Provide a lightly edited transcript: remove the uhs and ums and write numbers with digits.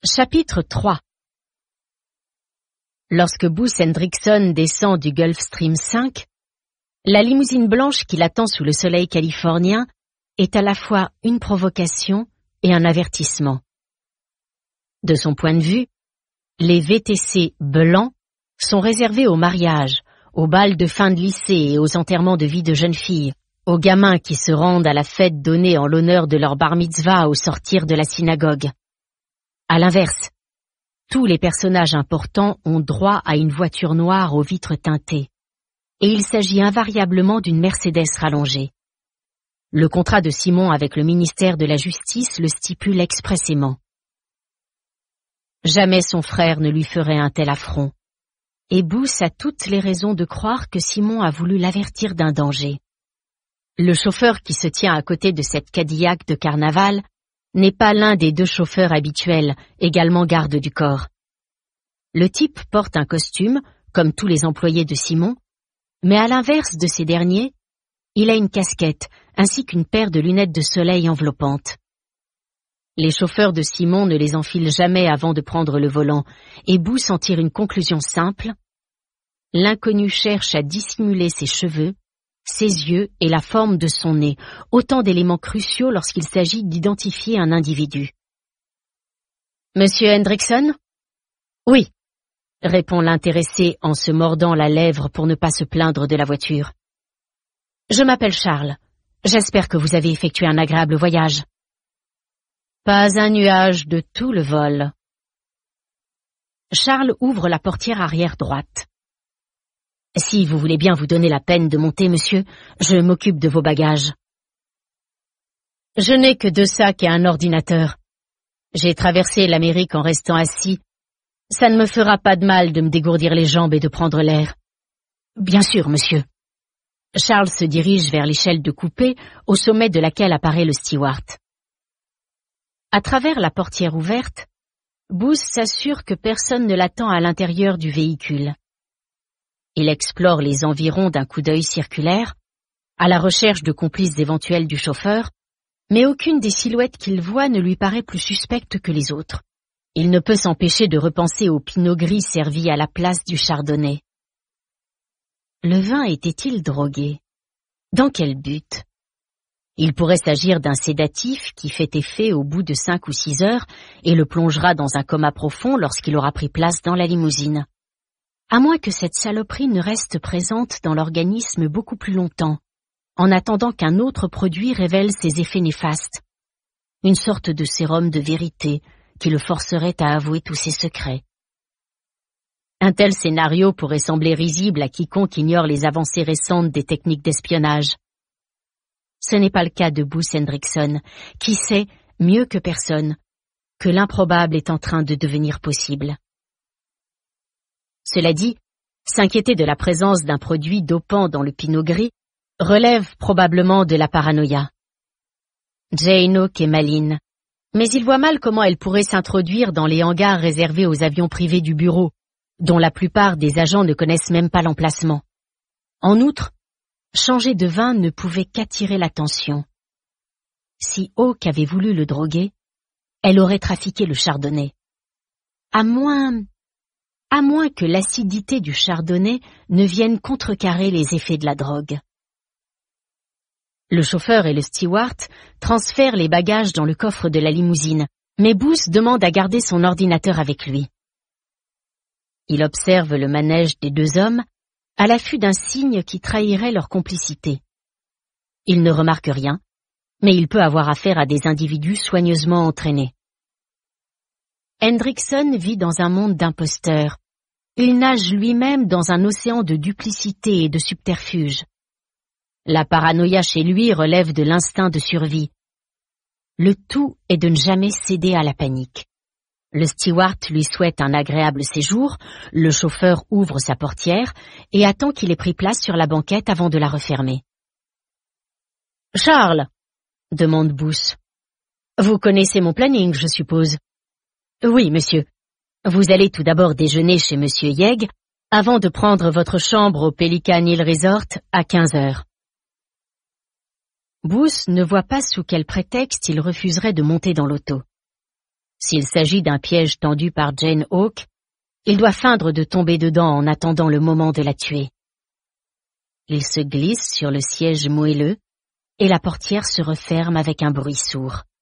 Chapitre 3. Lorsque Booth Hendrickson descend du Gulfstream 5, la limousine blanche qui l'attend sous le soleil californien est à la fois une provocation et un avertissement. De son point de vue, les VTC blancs sont réservés au mariage, aux bals de fin de lycée et aux enterrements de vie de jeunes filles, aux gamins qui se rendent à la fête donnée en l'honneur de leur bar mitzvah au sortir de la synagogue. À l'inverse, tous les personnages importants ont droit à une voiture noire aux vitres teintées, et il s'agit invariablement d'une Mercedes rallongée. Le contrat de Simon avec le ministère de la Justice le stipule expressément. Jamais son frère ne lui ferait un tel affront, et Booth a toutes les raisons de croire que Simon a voulu l'avertir d'un danger. Le chauffeur qui se tient à côté de cette Cadillac de carnaval n'est pas l'un des deux chauffeurs habituels, également garde du corps. Le type porte un costume, comme tous les employés de Simon, mais à l'inverse de ces derniers, il a une casquette, ainsi qu'une paire de lunettes de soleil enveloppantes. Les chauffeurs de Simon ne les enfilent jamais avant de prendre le volant, et Booth en tire une conclusion simple. L'inconnu cherche à dissimuler ses cheveux, ses yeux et la forme de son nez, autant d'éléments cruciaux lorsqu'il s'agit d'identifier un individu. « Monsieur Hendrickson ?»« Oui, » répond l'intéressé en se mordant la lèvre pour ne pas se plaindre de la voiture. « Je m'appelle Charles. J'espère que vous avez effectué un agréable voyage. » Pas un nuage de tout le vol. Charles ouvre la portière arrière droite. « Si vous voulez bien vous donner la peine de monter, monsieur, je m'occupe de vos bagages. »« Je n'ai que 2 sacs et un ordinateur. J'ai traversé l'Amérique en restant assis. Ça ne me fera pas de mal de me dégourdir les jambes et de prendre l'air. »« Bien sûr, monsieur. » Charles se dirige vers l'échelle de coupé, au sommet de laquelle apparaît le steward. À travers la portière ouverte, Booth s'assure que personne ne l'attend à l'intérieur du véhicule. Il explore les environs d'un coup d'œil circulaire, à la recherche de complices éventuels du chauffeur, mais aucune des silhouettes qu'il voit ne lui paraît plus suspecte que les autres. Il ne peut s'empêcher de repenser au pinot gris servi à la place du chardonnay. Le vin était-il drogué? Dans quel but? Il pourrait s'agir d'un sédatif qui fait effet au bout de 5 ou 6 heures et le plongera dans un coma profond lorsqu'il aura pris place dans la limousine. À moins que cette saloperie ne reste présente dans l'organisme beaucoup plus longtemps, en attendant qu'un autre produit révèle ses effets néfastes. Une sorte de sérum de vérité qui le forcerait à avouer tous ses secrets. Un tel scénario pourrait sembler risible à quiconque ignore les avancées récentes des techniques d'espionnage. Ce n'est pas le cas de Booth Hendrickson, qui sait, mieux que personne, que l'improbable est en train de devenir possible. Cela dit, s'inquiéter de la présence d'un produit dopant dans le pinot gris relève probablement de la paranoïa. Jane Hawk est maligne, mais il voit mal comment elle pourrait s'introduire dans les hangars réservés aux avions privés du bureau, dont la plupart des agents ne connaissent même pas l'emplacement. En outre, changer de vin ne pouvait qu'attirer l'attention. Si Hawk avait voulu le droguer, elle aurait trafiqué le chardonnay. À moins que l'acidité du chardonnay ne vienne contrecarrer les effets de la drogue. Le chauffeur et le steward transfèrent les bagages dans le coffre de la limousine, mais Booth demande à garder son ordinateur avec lui. Il observe le manège des 2 hommes, à l'affût d'un signe qui trahirait leur complicité. Il ne remarque rien, mais il peut avoir affaire à des individus soigneusement entraînés. Hendrickson vit dans un monde d'imposteurs. Il nage lui-même dans un océan de duplicité et de subterfuge. La paranoïa chez lui relève de l'instinct de survie. Le tout est de ne jamais céder à la panique. Le steward lui souhaite un agréable séjour, le chauffeur ouvre sa portière et attend qu'il ait pris place sur la banquette avant de la refermer. « Charles » demande Booth. « Vous connaissez mon planning, je suppose. »« Oui, monsieur. Vous allez tout d'abord déjeuner chez monsieur Yegg avant de prendre votre chambre au Pelican Hill Resort à 15 heures. » Booth ne voit pas sous quel prétexte il refuserait de monter dans l'auto. S'il s'agit d'un piège tendu par Jane Hawk, il doit feindre de tomber dedans en attendant le moment de la tuer. Il se glisse sur le siège moelleux et la portière se referme avec un bruit sourd.